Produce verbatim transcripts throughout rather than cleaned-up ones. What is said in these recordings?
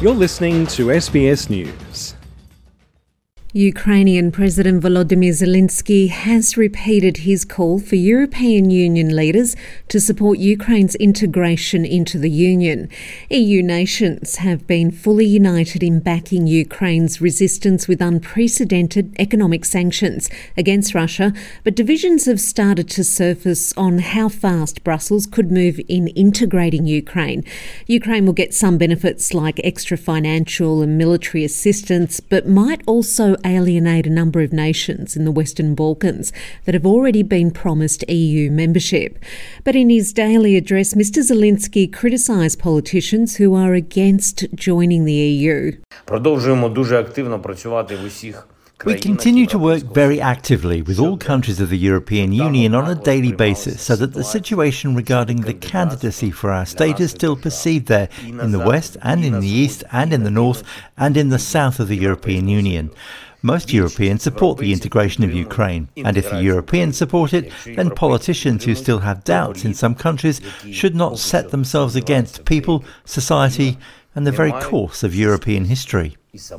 You're listening to S B S News. Ukrainian President Volodymyr Zelensky has repeated his call for European Union leaders to support Ukraine's integration into the Union. E U nations have been fully united in backing Ukraine's resistance with unprecedented economic sanctions against Russia, but divisions have started to surface on how fast Brussels could move in integrating Ukraine. Ukraine will get some benefits like extra financial and military assistance, but might also alienate a number of nations in the Western Balkans that have already been promised E U membership. But in his daily address, Mister Zelensky criticised politicians who are against joining the E U. We continue to work very actively with all countries of the European Union on a daily basis so that the situation regarding the candidacy for our state is still perceived there in the West and in the East and in the North and in the South of the European Union. Most Europeans support the integration of Ukraine, and if the Europeans support it, then politicians who still have doubts in some countries should not set themselves against people, society, and the very course of European history.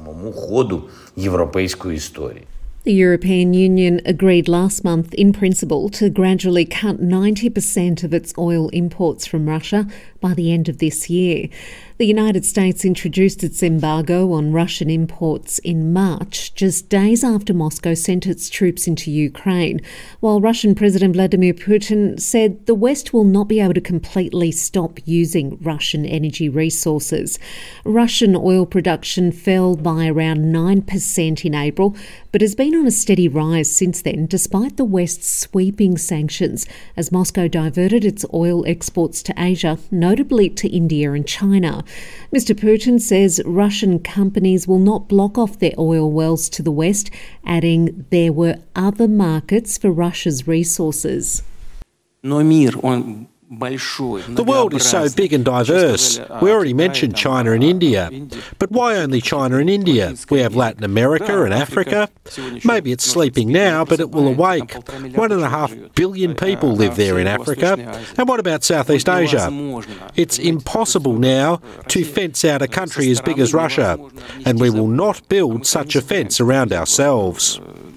The European Union agreed last month in principle to gradually cut ninety percent of its oil imports from Russia by the end of this year. The United States introduced its embargo on Russian imports in March, just days after Moscow sent its troops into Ukraine, while Russian President Vladimir Putin said the West will not be able to completely stop using Russian energy resources. Russian oil production fell by around nine percent in April, but has been on a steady rise since then, despite the West's sweeping sanctions, as Moscow diverted its oil exports to Asia, notably to India and China. Mister Putin says Russian companies will not block off their oil wells to the West, adding there were other markets for Russia's resources. The world is so big and diverse. We already mentioned China and India. But why only China and India? We have Latin America and Africa. Maybe it's sleeping now, but it will awake. One and a half billion people live there in Africa. And what about Southeast Asia? It's impossible now to fence out a country as big as Russia, and we will not build such a fence around ourselves.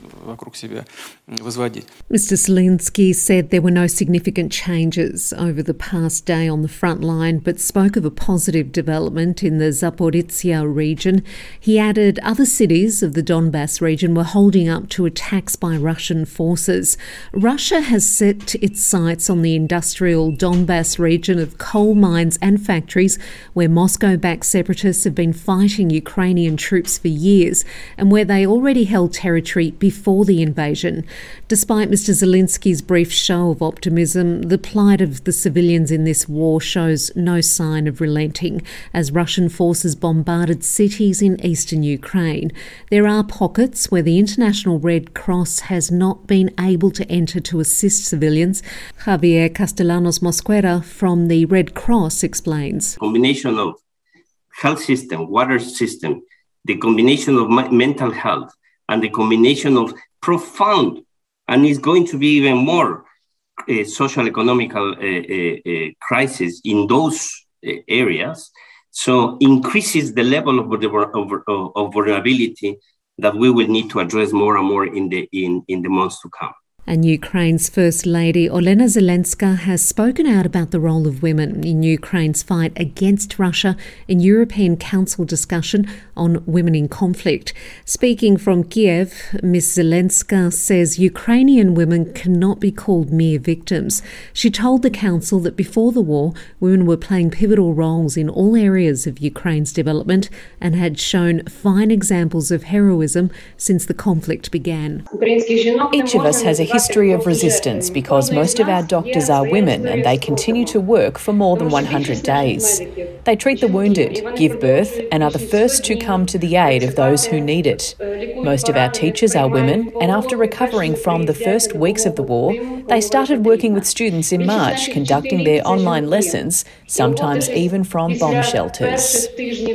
Mister Zelensky said there were no significant changes over the past day on the front line, but spoke of a positive development in the Zaporizhzhia region. He added other cities of the Donbass region were holding up to attacks by Russian forces. Russia has set its sights on the industrial Donbass region of coal mines and factories where Moscow-backed separatists have been fighting Ukrainian troops for years and where they already held territory before the invasion. Despite Mister Zelensky's brief show of optimism, the plight of the civilians in this war shows no sign of relenting as Russian forces bombarded cities in eastern Ukraine. There are pockets where the International Red Cross has not been able to enter to assist civilians. Javier Castellanos Mosquera from the Red Cross explains. Combination of health system, water system, the combination of mental health, and the combination of profound, and is going to be even more uh, social economical uh, uh, uh, crisis in those uh, areas, so increases the level of, of, of vulnerability that we will need to address more and more in the in, in the months to come. And Ukraine's First Lady Olena Zelenska has spoken out about the role of women in Ukraine's fight against Russia in European Council discussion on women in conflict. Speaking from Kiev, Miz Zelenska says Ukrainian women cannot be called mere victims. She told the Council that before the war, women were playing pivotal roles in all areas of Ukraine's development and had shown fine examples of heroism since the conflict began. Each of us has a history of resistance because most of our doctors are women and they continue to work for more than one hundred days. They treat the wounded, give birth, and are the first to come to the aid of those who need it. Most of our teachers are women, and after recovering from the first weeks of the war, they started working with students in March, conducting their online lessons, sometimes even from bomb shelters.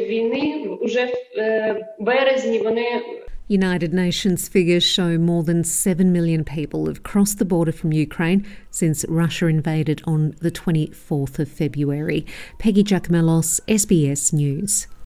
United Nations figures show more than seven million people have crossed the border from Ukraine since Russia invaded on the twenty-fourth of February. Peggy Giacomellos, S B S News.